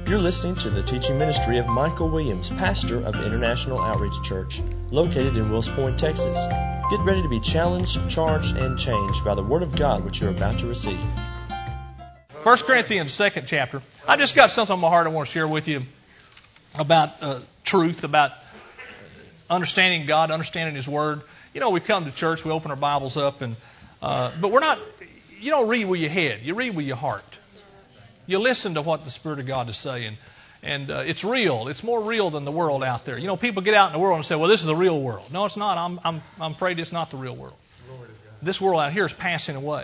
You're listening to the teaching ministry of Michael Williams, pastor of International Outreach Church, located in Wills Point, Texas. Get ready to be challenged, charged, and changed by the Word of God which you're about to receive. 1 Corinthians, 2nd chapter. I just got something on my heart I want to share with you about truth, about understanding God, understanding His Word. You know, we come to church, we open our Bibles up, but we're not, you don't read with your head, you read with your heart. You listen to what the Spirit of God is saying. And it's real. It's more real than the world out there. You know, people get out in the world and say, well, this is the real world. No, it's not. I'm afraid it's not the real world. This world out here is passing away.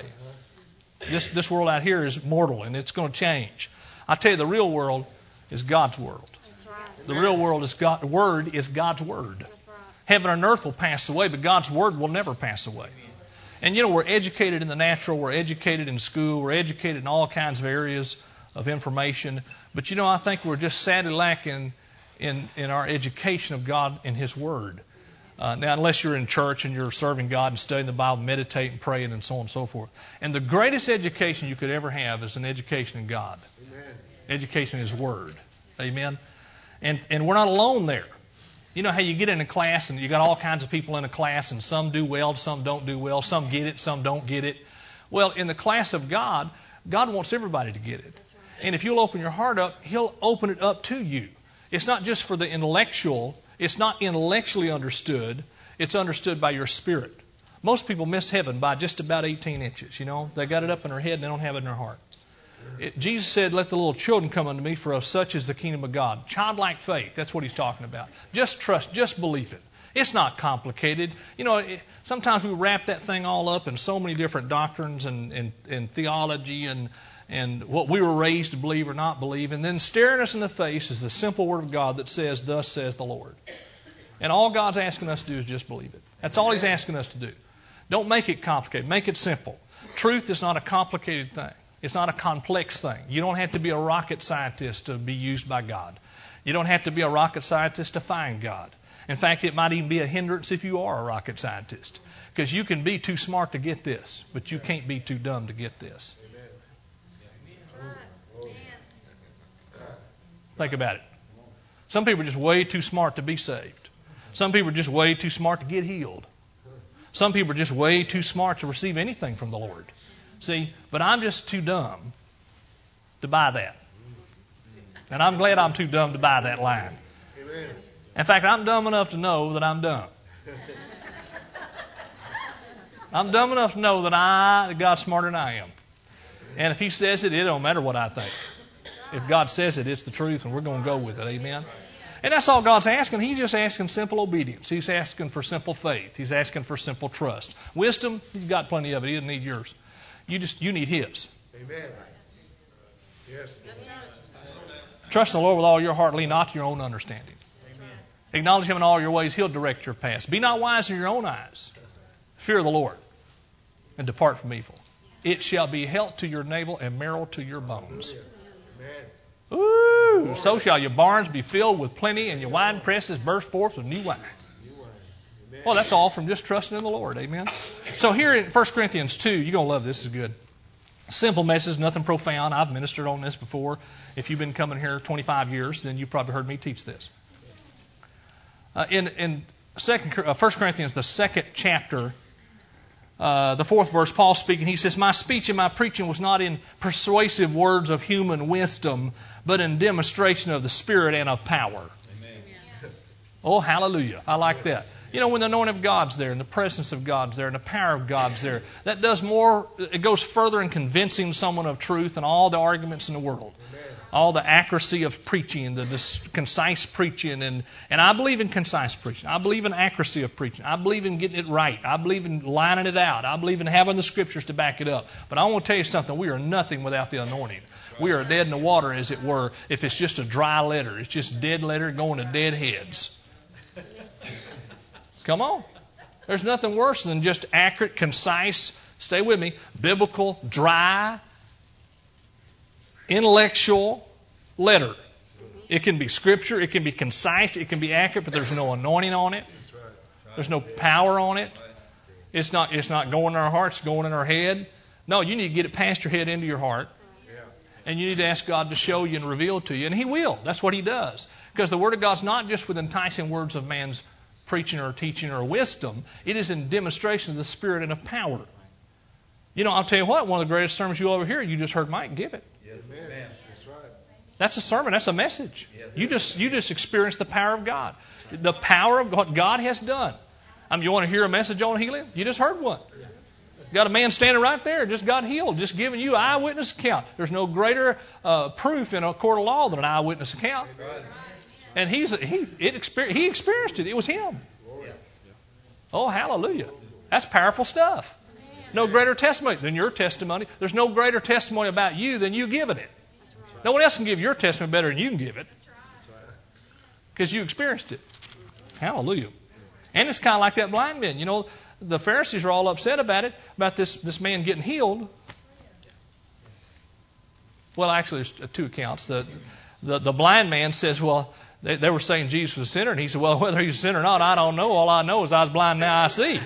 This world out here is mortal, and it's going to change. I tell you, the real world is God's world. The real world is God's Word is God's Word. Heaven and earth will pass away, but God's Word will never pass away. And, you know, we're educated in the natural. We're educated in school. We're educated in all kinds of areas of information. But, you know, I think we're just sadly lacking in our education of God and His Word. Now, unless you're in church and you're serving God and studying the Bible, meditating, praying, and so on and so forth. And the greatest education you could ever have is an education in God. Amen. Education in His Word. Amen. And we're not alone there. You know how you get in a class and you got all kinds of people in a class, and some do well, some don't do well, some get it, some don't get it. Well, in the class of God, God wants everybody to get it. And if you'll open your heart up, He'll open it up to you. It's not just for the intellectual. It's not intellectually understood. It's understood by your spirit. Most people miss heaven by just about 18 inches. You know, they got it up in their head and they don't have it in their heart. Jesus said, let the little children come unto me, for of such is the kingdom of God. Childlike faith, that's what He's talking about. Just trust, just believe it. It's not complicated. You know, sometimes we wrap that thing all up in so many different doctrines and theology and what we were raised to believe or not believe, and then staring us in the face is the simple Word of God that says, thus says the Lord. And all God's asking us to do is just believe it. That's all He's asking us to do. Don't make it complicated. Make it simple. Truth is not a complicated thing. It's not a complex thing. You don't have to be a rocket scientist to be used by God. You don't have to be a rocket scientist to find God. In fact, it might even be a hindrance if you are a rocket scientist, because you can be too smart to get this, but you can't be too dumb to get this. Think about it. Some people are just way too smart to be saved. Some people are just way too smart to get healed. Some people are just way too smart to receive anything from the Lord. See, but I'm just too dumb to buy that. And I'm glad I'm too dumb to buy that line. In fact, I'm dumb enough to know that I'm dumb. I'm dumb enough to know that God's smarter than I am. And if He says it, it don't matter what I think. If God says it, it's the truth, and we're going to go with it. Amen? And that's all God's asking. He's just asking simple obedience. He's asking for simple faith. He's asking for simple trust. Wisdom, He's got plenty of it. He doesn't need yours. You need His. Amen. Yes. Trust in the Lord with all your heart. Lean not to your own understanding. Amen. Acknowledge Him in all your ways. He'll direct your paths. Be not wise in your own eyes. Fear the Lord and depart from evil. It shall be health to your navel and marrow to your bones. Ooh, so shall your barns be filled with plenty, and your wine presses burst forth with new wine. Well, that's all from just trusting in the Lord. Amen. So here in 1 Corinthians 2, you're going to love this. This is good. Simple message, nothing profound. I've ministered on this before. If you've been coming here 25 years, then you've probably heard me teach this. In 1 Corinthians, the 2nd chapter, the 4th verse, Paul speaking, he says, my speech and my preaching was not in persuasive words of human wisdom, but in demonstration of the Spirit and of power. Amen. Oh, hallelujah. I like that. You know, when the anointing of God's there and the presence of God's there and the power of God's there, that does more, it goes further in convincing someone of truth than all the arguments in the world. Amen. All the accuracy of preaching, the concise preaching. And I believe in concise preaching. I believe in accuracy of preaching. I believe in getting it right. I believe in lining it out. I believe in having the Scriptures to back it up. But I want to tell you something. We are nothing without the anointing. We are dead in the water, as it were, if it's just a dry letter. It's just dead letter going to dead heads. Come on. There's nothing worse than just accurate, concise, stay with me, biblical, dry, intellectual letter. It can be Scripture, it can be concise, it can be accurate, but there's no anointing on it. There's no power on it. It's not going in our hearts, it's going in our head. No, you need to get it past your head into your heart. And you need to ask God to show you and reveal to you. And He will. That's what He does. Because the Word of God's not just with enticing words of man's preaching or teaching or wisdom. It is in demonstration of the Spirit and of power. You know, I'll tell you what, one of the greatest sermons you'll ever hear, you just heard Mike give it. Yes, amen. That's right. That's a sermon. That's a message. You just experience the power of God. The power of what God has done. I mean, you want to hear a message on healing? You just heard one. Got a man standing right there, just got healed, just giving you an eyewitness account. There's no greater proof in a court of law than an eyewitness account. And he experienced it. It was him. Oh, hallelujah. That's powerful stuff. No greater testimony than your testimony. There's no greater testimony about you than you giving it. No one else can give your testimony better than you can give it. Because you experienced it. Hallelujah. And it's kind of like that blind man. You know, the Pharisees are all upset about it, about this man getting healed. Well, actually, there's two accounts. The blind man says, well, they were saying Jesus was a sinner, and he said, well, whether he's a sinner or not, I don't know. All I know is I was blind, now I see.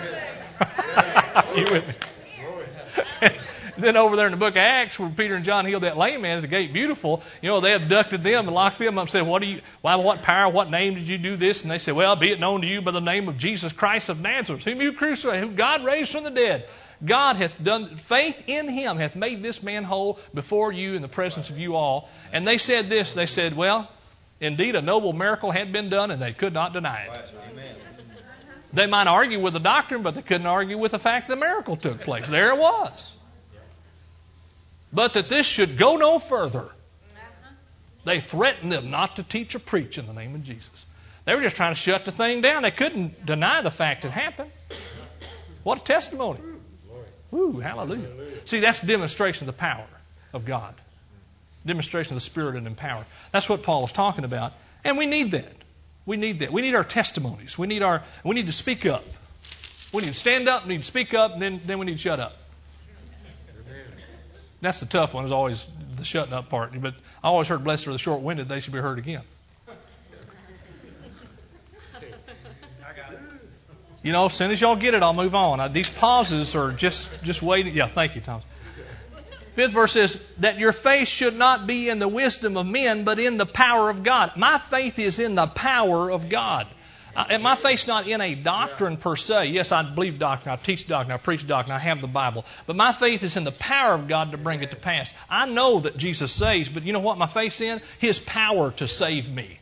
You with me? Then over there in the book of Acts, where Peter and John healed that lame man at the gate beautiful, you know, they abducted them and locked them up and said, what power, what name did you do this? And they said, well, be it known to you by the name of Jesus Christ of Nazareth, whom you crucified, whom God raised from the dead. God hath done, faith in Him hath made this man whole before you in the presence of you all. And they said this, they said, well, indeed a noble miracle had been done, and they could not deny it. Amen. They might argue with the doctrine, but they couldn't argue with the fact the miracle took place. There it was. But that this should go no further, they threatened them not to teach or preach in the name of Jesus. They were just trying to shut the thing down. They couldn't deny the fact it happened. What a testimony. Woo, hallelujah. See, that's demonstration of the power of God. Demonstration of the Spirit and in power. That's what Paul was talking about. And we need that. We need that. We need our testimonies. We need to speak up. We need to stand up, we need to speak up, and then we need to shut up. That's the tough one, is always the shutting up part. But I always heard, blessed are the short-winded, they should be heard again. You know, as soon as y'all get it, I'll move on. These pauses are just waiting. Yeah, thank you, Thomas. Fifth verse says, that your faith should not be in the wisdom of men, but in the power of God. My faith is in the power of God. And my faith's not in a doctrine per se. Yes, I believe doctrine, I teach doctrine, I preach doctrine, I have the Bible. But my faith is in the power of God to bring it to pass. I know that Jesus saves, but you know what my faith's in? His power to save me.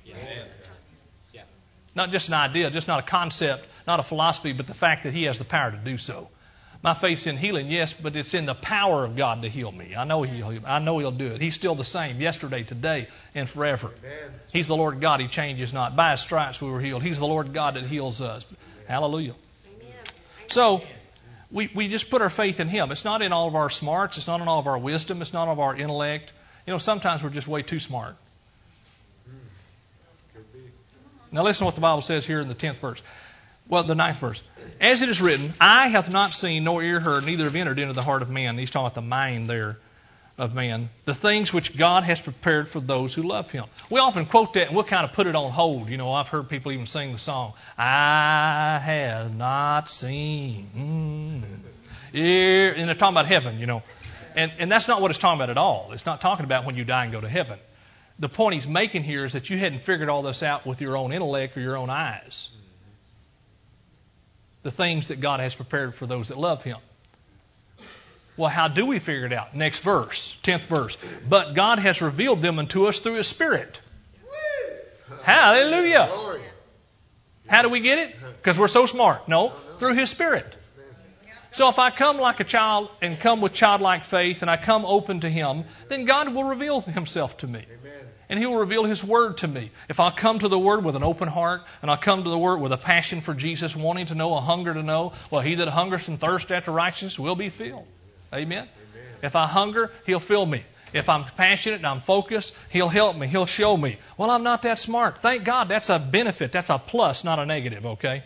Not just an idea, just not a concept, not a philosophy, but the fact that He has the power to do so. My faith's in healing, yes, but it's in the power of God to heal me. I know He'll do it. He's still the same yesterday, today, and forever. Amen. He's the Lord God. He changes not. By His stripes we were healed. He's the Lord God that heals us. Hallelujah. Amen. So we just put our faith in Him. It's not in all of our smarts. It's not in all of our wisdom. It's not all of our intellect. You know, sometimes we're just way too smart. Now listen to what the Bible says here in the 10th verse. Well, the 9th verse. As it is written, eye hath not seen, nor ear heard, neither have entered into the heart of man. He's talking about the mind there of man. The things which God has prepared for those who love Him. We often quote that and we'll kind of put it on hold. You know, I've heard people even sing the song, I have not seen. And they're talking about heaven, you know. And that's not what it's talking about at all. It's not talking about when you die and go to heaven. The point he's making here is that you hadn't figured all this out with your own intellect or your own eyes. The things that God has prepared for those that love Him. Well, how do we figure it out? Next verse, 10th verse. But God has revealed them unto us through His Spirit. Hallelujah. How do we get it? Because we're so smart. No, through His Spirit. So if I come like a child and come with childlike faith and I come open to Him, then God will reveal Himself to me. And He will reveal His Word to me. If I come to the Word with an open heart, and I come to the Word with a passion for Jesus, wanting to know, a hunger to know, well, he that hungers and thirsts after righteousness will be filled. Amen? If I hunger, He'll fill me. If I'm passionate and I'm focused, He'll help me. He'll show me. Well, I'm not that smart. Thank God, that's a benefit. That's a plus, not a negative, okay?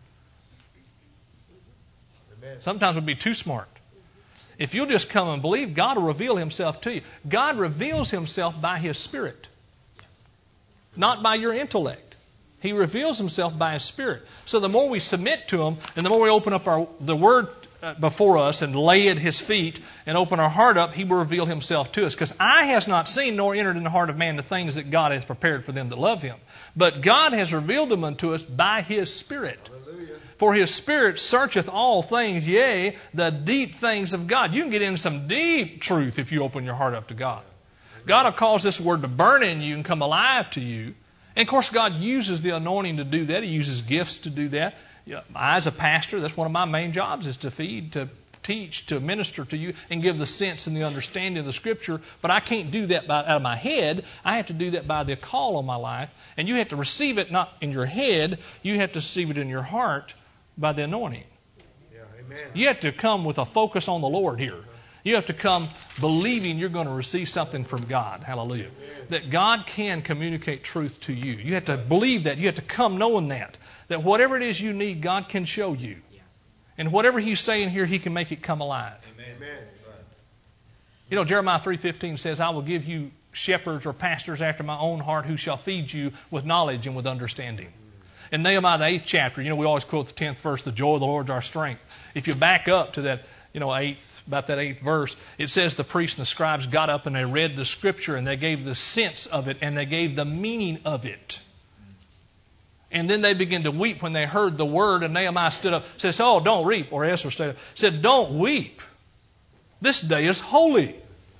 Sometimes we'd be too smart. If you'll just come and believe, God will reveal Himself to you. God reveals Himself by His Spirit, not by your intellect. He reveals Himself by His Spirit. So the more we submit to Him, and the more we open up the Word before us and lay at His feet and open our heart up, He will reveal Himself to us. Because eye has not seen nor entered in the heart of man the things that God has prepared for them that love Him. But God has revealed them unto us by His Spirit. Hallelujah. For His Spirit searcheth all things, yea, the deep things of God. You can get into some deep truth if you open your heart up to God. God will cause this Word to burn in you and come alive to you. And of course, God uses the anointing to do that. He uses gifts to do that. I, as a pastor, that's one of my main jobs, is to feed, to teach, to minister to you and give the sense and the understanding of the Scripture. But I can't do that out of my head. I have to do that by the call on my life. And you have to receive it not in your head. You have to receive it in your heart by the anointing. Yeah, amen. You have to come with a focus on the Lord here. You have to come believing you're going to receive something from God. Hallelujah. That God can communicate truth to you. You have to believe that. You have to come knowing that. That whatever it is you need, God can show you. And whatever He's saying here, He can make it come alive. Amen. You know, Jeremiah 3:15 says, I will give you shepherds or pastors after my own heart who shall feed you with knowledge and with understanding. In Nehemiah, the 8th chapter, we always quote the 10th verse, the joy of the Lord is our strength. If you back up to that, about that 8th verse, it says the priests and the scribes got up and they read the Scripture and they gave the sense of it and they gave the meaning of it. And then they began to weep when they heard the word, and Nehemiah stood up and says, oh, don't weep. Or Esther stood up and said, don't weep. This day is holy.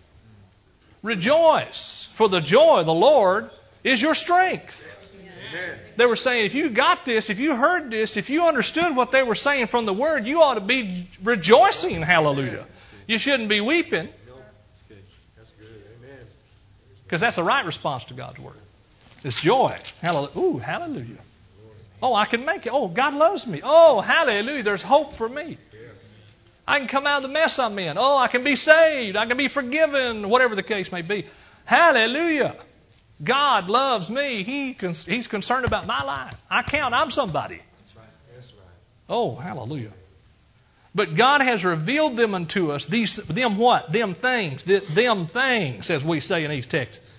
Rejoice, for the joy of the Lord is your strength. Amen. They were saying, if you got this, if you heard this, if you understood what they were saying from the Word, you ought to be rejoicing. Hallelujah. You shouldn't be weeping. No, that's good. That's good. Amen. Because that's the right response to God's Word. It's joy. Hallelujah. Ooh, hallelujah. Oh, I can make it. Oh, God loves me. Oh, hallelujah. There's hope for me. I can come out of the mess I'm in. Oh, I can be saved. I can be forgiven. Whatever the case may be. Hallelujah. God loves me. He's concerned about my life. I count. I'm somebody. That's right. That's right. Oh, hallelujah. But God has revealed them unto us. Them what? Them things. Them things, as we say in East Texas.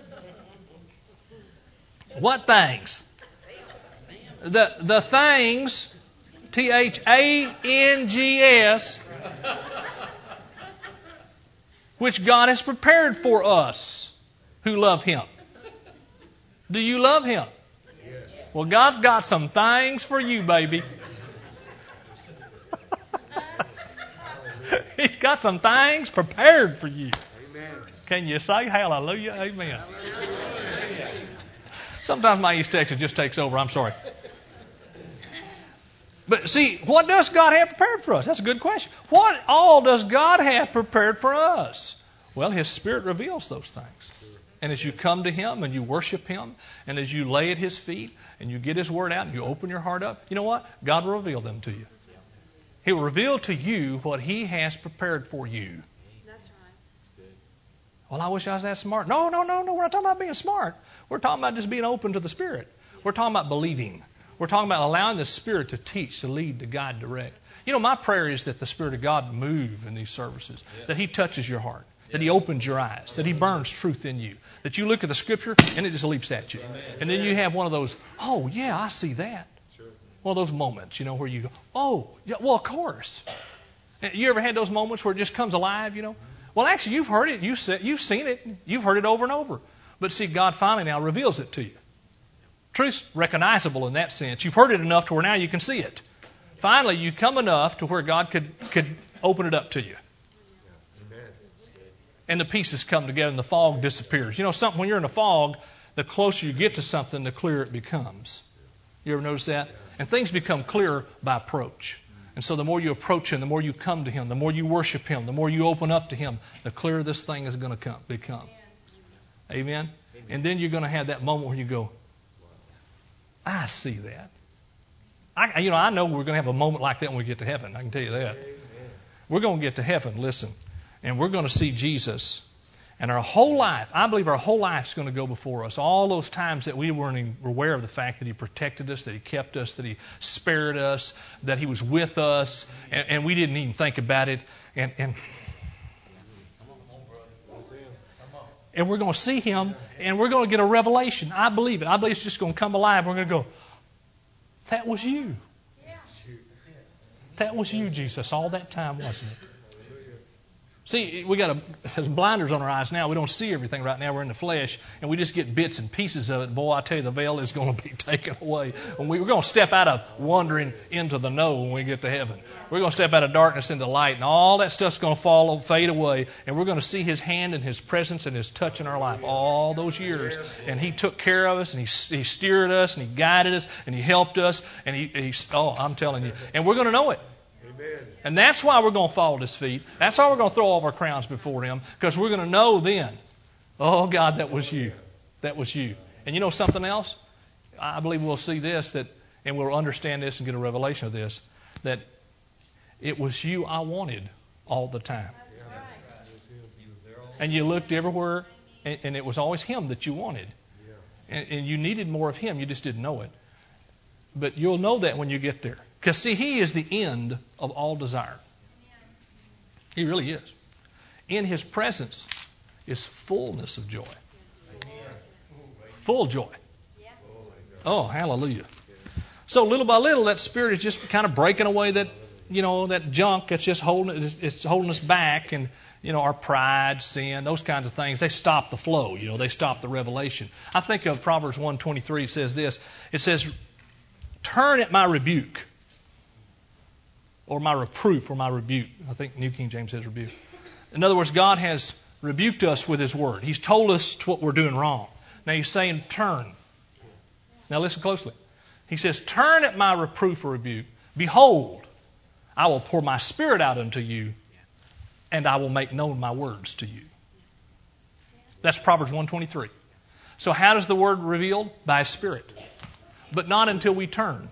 What things? The things, THANGS, which God has prepared for us who love Him. Do you love Him? Yes. Well, God's got some things for you, baby. He's got some things prepared for you. Amen. Can you say hallelujah? Amen. Sometimes my East Texas just takes over. I'm sorry. But see, what does God have prepared for us? That's a good question. What all does God have prepared for us? Well, His Spirit reveals those things. And as you come to Him and you worship Him, and as you lay at His feet and you get His Word out and you open your heart up, you know what? God will reveal them to you. He will reveal to you what He has prepared for you. That's right. Well, I wish I was that smart. No. We're not talking about being smart. We're talking about just being open to the Spirit. We're talking about believing. We're talking about allowing the Spirit to teach, to lead, to guide, direct. My prayer is that the Spirit of God move in these services, that He touches your heart, that He opens your eyes, that He burns truth in you, that you look at the Scripture and it just leaps at you. And then you have one of those, oh, yeah, I see that. One of those moments, where you go, oh, yeah, well, of course. You ever had those moments where it just comes alive, Well, actually, you've heard it. You've seen it. You've heard it over and over. But see, God finally now reveals it to you. Truth's recognizable in that sense. You've heard it enough to where now you can see it. Finally, you come enough to where God could open it up to you. And the pieces come together and the fog disappears. Something, when you're in a fog, the closer you get to something, the clearer it becomes. You ever notice that? And things become clearer by approach. And so the more you approach Him, the more you come to Him, the more you worship Him, the more you open up to Him, the clearer this thing is going to become. Amen? And then you're going to have that moment where you go, I see that. I know we're going to have a moment like that when we get to heaven. I can tell you that. We're going to get to heaven, listen, and we're going to see Jesus. And our whole life, I believe our whole life is going to go before us. All those times that we weren't even aware of the fact that He protected us, that He kept us, that He spared us, that He was with us, and we didn't even think about it. And we're going to see Him, and we're going to get a revelation. I believe it. I believe it's just going to come alive. We're going to go, that was you. That was you, Jesus, all that time, wasn't it? See, we got blinders on our eyes now. We don't see everything right now. We're in the flesh, and we just get bits and pieces of it. Boy, I tell you, the veil is going to be taken away. We're going to step out of wandering into the know when we get to heaven. We're going to step out of darkness into light, and all that stuff's going to fade away, and we're going to see His hand and His presence and His touch in our life all those years. And He took care of us, and He steered us, and He guided us, and He helped us, and I'm telling you. And we're going to know it. And that's why we're going to fall at His feet. That's why we're going to throw all of our crowns before Him, because we're going to know then, oh God, that was you. That was you. And you know something else? I believe we'll see this, and we'll understand this and get a revelation of this, that it was you I wanted all the time. And you looked everywhere, and it was always Him that you wanted. And you needed more of Him. You just didn't know it. But you'll know that when you get there. Because, see, He is the end of all desire. He really is. In His presence is fullness of joy. Full joy. Oh, hallelujah. So little by little, that Spirit is just kind of breaking away that junk that's just holding us back, and our pride, sin, those kinds of things. They stop the flow. They stop the revelation. I think of Proverbs 1:23. It says this. It says, "Turn at my rebuke." Or my reproof, or my rebuke. I think New King James says rebuke. In other words, God has rebuked us with His Word. He's told us what we're doing wrong. Now He's saying, turn. Now listen closely. He says, turn at my reproof or rebuke. Behold, I will pour my Spirit out unto you, and I will make known my words to you. That's Proverbs 1:23. So how does the Word revealed? By His Spirit. But not until we turn.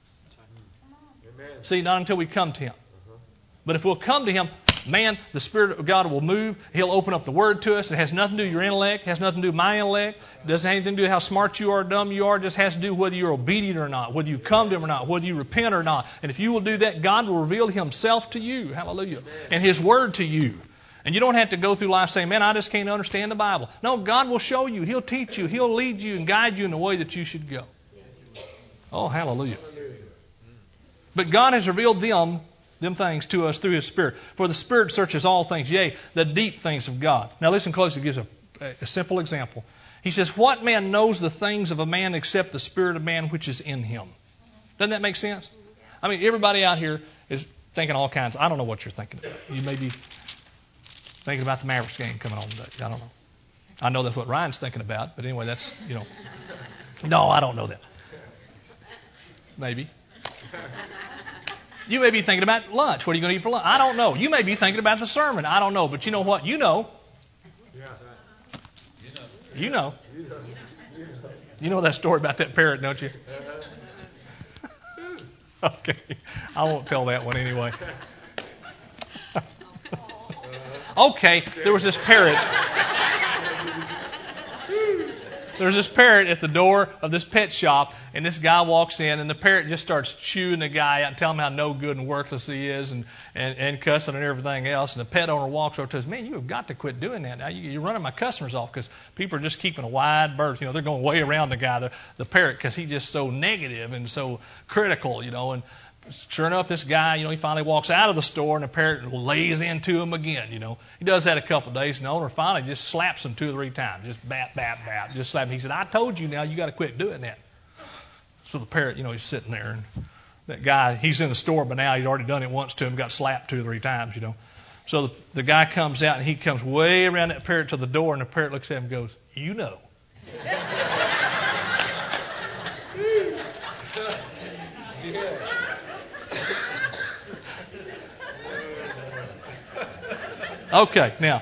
See, not until we come to Him. But if we'll come to Him, man, the Spirit of God will move. He'll open up the Word to us. It has nothing to do with your intellect. It has nothing to do with my intellect. It doesn't have anything to do with how smart you are or dumb you are. It just has to do with whether you're obedient or not, whether you come to Him or not, whether you repent or not. And if you will do that, God will reveal Himself to you. Hallelujah. And His Word to you. And you don't have to go through life saying, man, I just can't understand the Bible. No, God will show you. He'll teach you. He'll lead you and guide you in the way that you should go. Oh, hallelujah. But God has revealed them things to us through His Spirit. For the Spirit searches all things, yea, the deep things of God. Now listen closely. He gives a simple example. He says, what man knows the things of a man except the Spirit of man which is in him? Doesn't that make sense? I mean, everybody out here is thinking all kinds. I don't know what you're thinking about. You may be thinking about the Mavericks game coming on today. I don't know. I know that's what Ryan's thinking about. But anyway, that's, No, I don't know that. Maybe. You may be thinking about lunch. What are you going to eat for lunch? I don't know. You may be thinking about the sermon. I don't know. But you know what? You know. You know. You know that story about that parrot, don't you? Okay. I won't tell that one anyway. Okay. There was this parrot. There's this parrot at the door of this pet shop, and this guy walks in, and the parrot just starts chewing the guy out and telling him how no good and worthless he is, and cussing and everything else. And the pet owner walks over to us, man, you have got to quit doing that. Now you're running my customers off because people are just keeping a wide berth. They're going way around the guy, the parrot, because he's just so negative and so critical, And sure enough, this guy, he finally walks out of the store, and the parrot lays into him again, He does that a couple of days, and the owner finally just slaps him 2 or 3 times. Just bap, bap, bap. Just slap him. He said, I told you now, you got to quit doing that. So the parrot, he's sitting there, and that guy, he's in the store, but now he's already done it once to him, got slapped 2 or 3 times, So the guy comes out, and he comes way around that parrot to the door, and the parrot looks at him and goes, you know. Okay, now.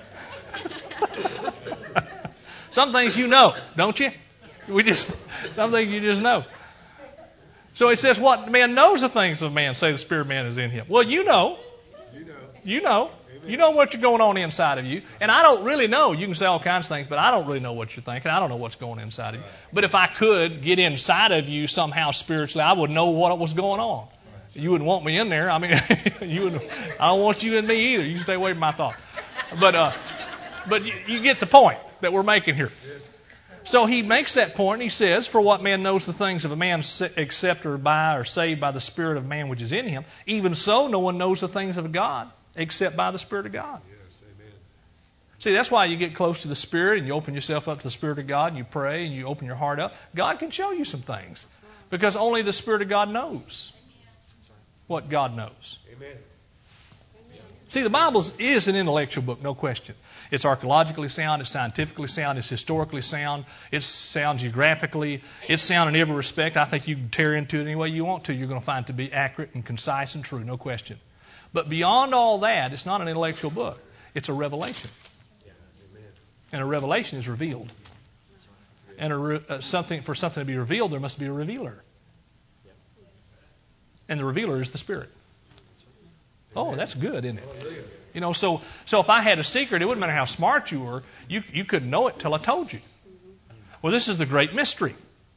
Some things you know, don't you? Some things you just know. So he says, what man knows the things of man, say the Spirit of man is in him. Well, you know. You know. You know what's going on inside of you. And I don't really know. You can say all kinds of things, but I don't really know what you're thinking. I don't know what's going on inside of you. But if I could get inside of you somehow spiritually, I would know what was going on. You wouldn't want me in there. I mean, I don't want you in me either. You stay away from my thoughts. But you get the point that we're making here. So he makes that point and he says, for what man knows the things of a man except or by or saved by the Spirit of man which is in him, even so no one knows the things of God except by the Spirit of God. Yes, amen. See, that's why you get close to the Spirit and you open yourself up to the Spirit of God and you pray and you open your heart up. God can show you some things because only the Spirit of God knows what God knows. Amen. See, the Bible is an intellectual book, no question. It's archaeologically sound, it's scientifically sound, it's historically sound, it's sound geographically, it's sound in every respect. I think you can tear into it any way you want to. You're going to find it to be accurate and concise and true, no question. But beyond all that, it's not an intellectual book. It's a revelation. And a revelation is revealed. And for something to be revealed, there must be a revealer. And the revealer is the Spirit. Oh, that's good, isn't it? You know, so if I had a secret, it wouldn't matter how smart you were, you couldn't know it till I told you. Well, this is the great mystery.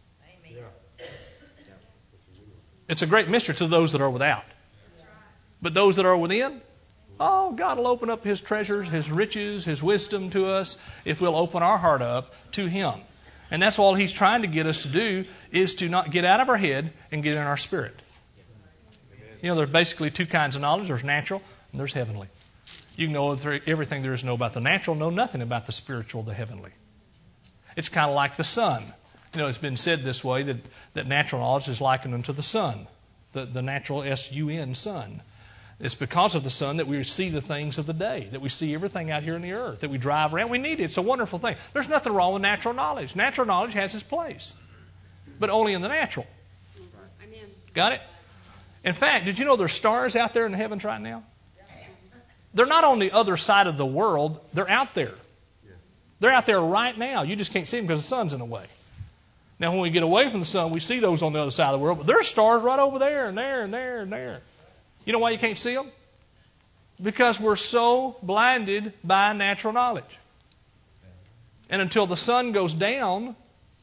It's a great mystery to those that are without. But those that are within, oh, God will open up His treasures, His riches, His wisdom to us if we'll open our heart up to Him. And that's all He's trying to get us to do, is to not get out of our head and get in our spirit. You know, there's basically two kinds of knowledge. There's natural and there's heavenly. You can know everything there is to know about the natural, know nothing about the spiritual, the heavenly. It's kind of like the sun. You know, it's been said this way that natural knowledge is likened unto the sun, the natural S-U-N, sun. It's because of the sun that we see the things of the day, that we see everything out here in the earth, that we drive around. We need it. It's a wonderful thing. There's nothing wrong with natural knowledge. Natural knowledge has its place, but only in the natural. Amen. Got it? In fact, did you know there's stars out there in the heavens right now? They're not on the other side of the world. They're out there. They're out there right now. You just can't see them because the sun's in the way. Now, when we get away from the sun, we see those on the other side of the world. But there's stars right over there and there and there and there. You know why you can't see them? Because we're so blinded by natural knowledge. And until the sun goes down,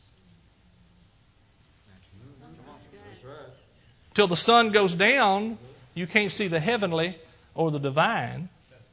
till the sun goes down, you can't see the heavenly or the divine.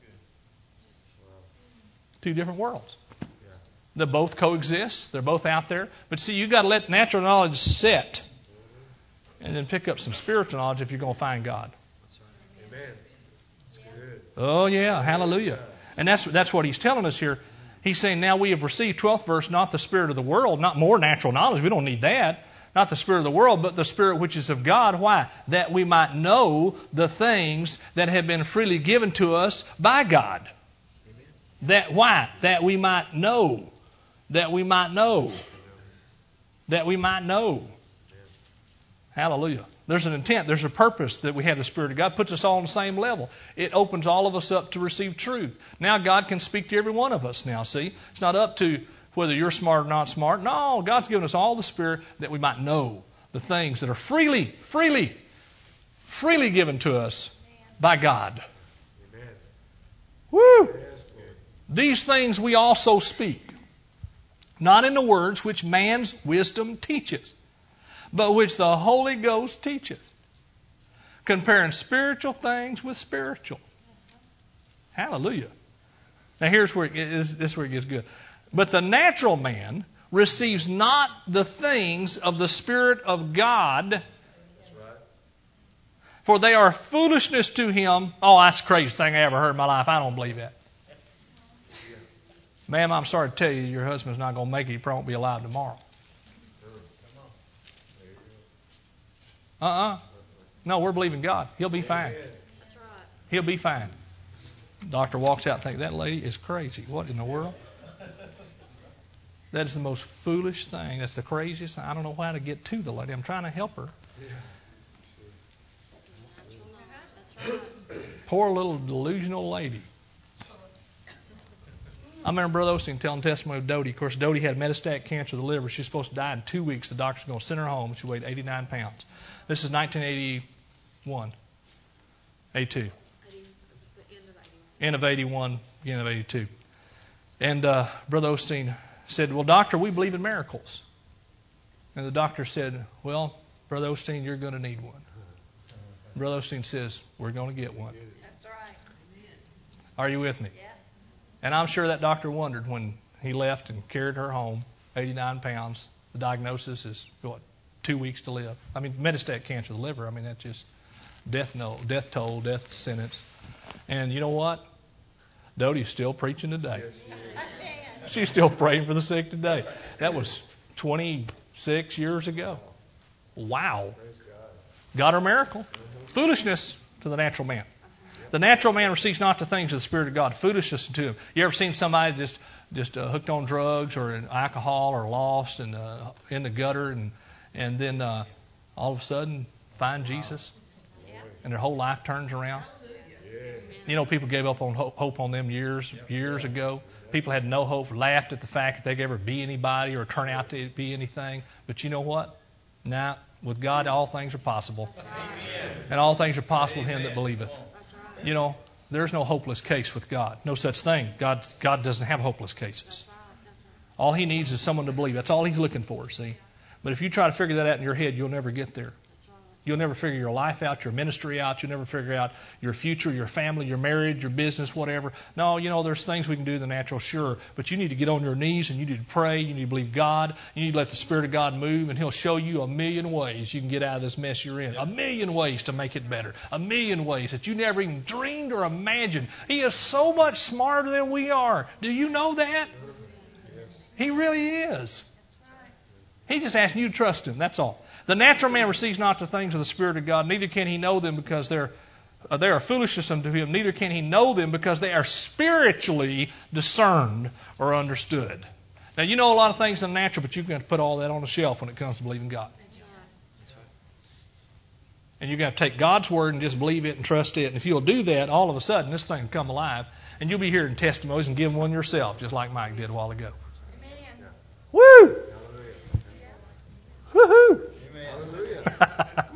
Two different worlds. They both coexist. They're both out there. But see, you've got to let natural knowledge sit and then pick up some spiritual knowledge if you're going to find God. Amen. That's good. Oh, yeah. Hallelujah. And that's what he's telling us here. He's saying, now we have received, 12th verse, not the spirit of the world, not more natural knowledge. We don't need that. Not the spirit of the world, but the Spirit which is of God. Why? That we might know the things that have been freely given to us by God. Why? That we might know. That we might know. That we might know. Hallelujah. There's an intent. There's a purpose that we have the Spirit of God. Puts us all on the same level. It opens all of us up to receive truth. Now God can speak to every one of us now, see? It's not up to whether you're smart or not smart. No, God's given us all the Spirit that we might know the things that are freely given to us by God. Amen. Woo! Yes, Lord. These things we also speak, not in the words which man's wisdom teaches, but which the Holy Ghost teacheth, comparing spiritual things with spiritual. Hallelujah. Now here's where this is where it gets good. But the natural man receives not the things of the Spirit of God, That's right. for they are foolishness to him. Oh, that's the craziest thing I ever heard in my life. I don't believe that. Ma'am, I'm sorry to tell you, your husband's not going to make it. He probably won't be alive tomorrow. No, we're believing God. He'll be fine. That's right. He'll be fine. The doctor walks out and thinks, that lady is crazy. What in the world? That is the most foolish thing. That's the craziest thing. I don't know how to get to the lady. I'm trying to help her. That's right. Poor little delusional lady. I remember Brother Osteen telling testimony of Dodie. Of course, Dodie had metastatic cancer of the liver. She's supposed to die in 2 weeks. The doctor's going to send her home. She weighed 89 pounds. This is 1981. 82. It was the end of 81. End of 81, beginning of 82. And Brother Osteen said, well, doctor, we believe in miracles. And the doctor said, well, Brother Osteen, you're going to need one. Brother Osteen says, we're going to get one. That's right. Are you with me? Yeah. And I'm sure that doctor wondered when he left and carried her home 89 pounds. The diagnosis is, 2 weeks to live. I mean, metastatic cancer of the liver. I mean, that's just death toll, death sentence. And you know what? Dodie's still preaching today. She's still praying for the sick today. That was 26 years ago. Wow. Got her miracle. Foolishness to the natural man. The natural man receives not the things of the Spirit of God. Foolishness to him. You ever seen somebody just hooked on drugs or in alcohol or lost and in the gutter and then all of a sudden find Jesus and their whole life turns around? You know, people gave up on hope on them years ago. People had no hope, laughed at the fact that they could ever be anybody or turn out to be anything. But you know what? Now, with God, all things are possible. And all things are possible to him that believeth. You know, there's no hopeless case with God. No such thing. God doesn't have hopeless cases. All he needs is someone to believe. That's all he's looking for, see? But if you try to figure that out in your head, you'll never get there. You'll never figure your life out, your ministry out. You'll never figure out your future, your family, your marriage, your business, whatever. No, you know, there's things we can do in the natural, sure. But you need to get on your knees and you need to pray. You need to believe God. You need to let the Spirit of God move, and he'll show you a million ways you can get out of this mess you're in. A million ways to make it better. A million ways that you never even dreamed or imagined. He is so much smarter than we are. Do you know that? He really is. He's just asking you to trust him. That's all. The natural man receives not the things of the Spirit of God, neither can he know them because they are foolishness unto him. Neither can he know them because they are spiritually discerned or understood. Now, you know a lot of things in the natural, but you've got to put all that on the shelf when it comes to believing God. And you've got to take God's Word and just believe it and trust it. And if you'll do that, all of a sudden this thing will come alive. And you'll be hearing testimonies and giving one yourself, just like Mike did a while ago. Woo! Woohoo!